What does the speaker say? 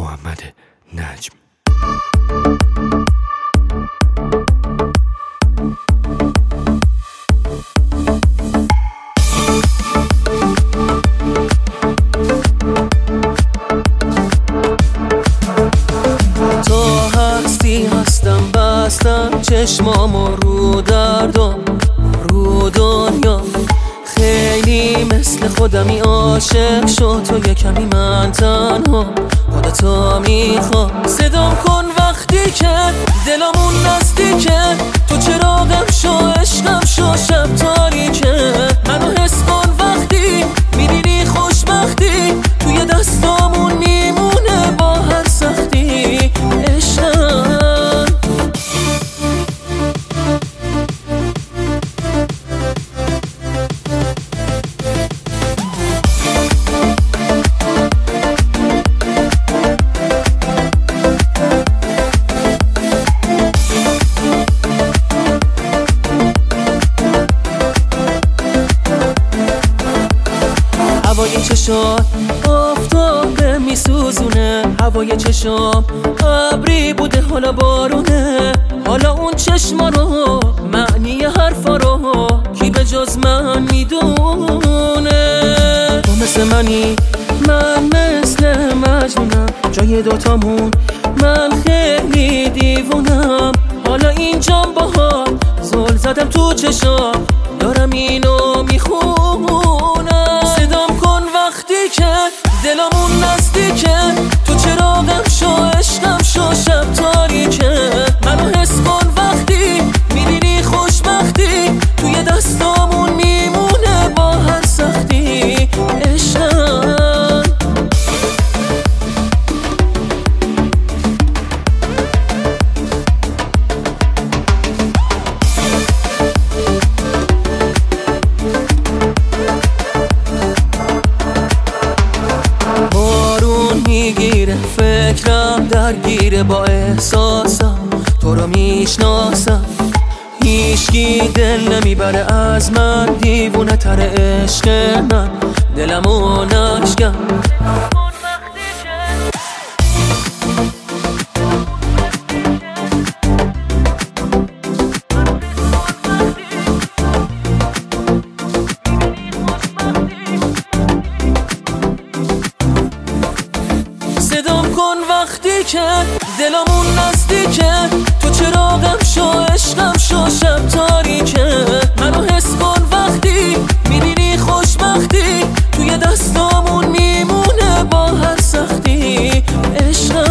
محمد نجم. تو هستی هستم بستم چشمامو رو دردم رو دنیا، خیلی مثل خودمی عاشق شو تو یه کمی من تنها خودتو میخوام. صدام کن وقتی که دلمون نزدیکه، تو چراغم شو عشقم شو شب تاریکه. منو حس کن وقتی میبینی خوشبختی توی دستامون میمونه با هر سختی عشقم. هوای چشات آفتابه میسوزونه، هوای چشام ابری بوده حالا بارونه. حالا اون چشما رو معنی حرفا رو کی به جز من میدونه؟ تو مثل منی من مثل مجنونم، جای دوتامون من خیلی دیوونم. حالا اینجام باهات زل زدم تو چشام دارم اینو میخونم. صدام کن وقتی که دلمون نزدیکه، تو چراغم شو عشقم شو شب تاریکه. منو حس کن وقتی میبینی خوشبختی توی دستامون میمونه با هر سختی عشقم. میگیره فکرم درگیره با احساسم، تو رو میشناسم. هیچکی دل نمیبره از من، دیوونه تر عشق من دلمو نشکن. صدام کن وقتی که دلمون نزدیکه، تو چراغم شو عشقم شو شب تاریکه. منو حس کن وقتی میبینی خوشبختی توی دستامون میمونه با هر سختی عشقم.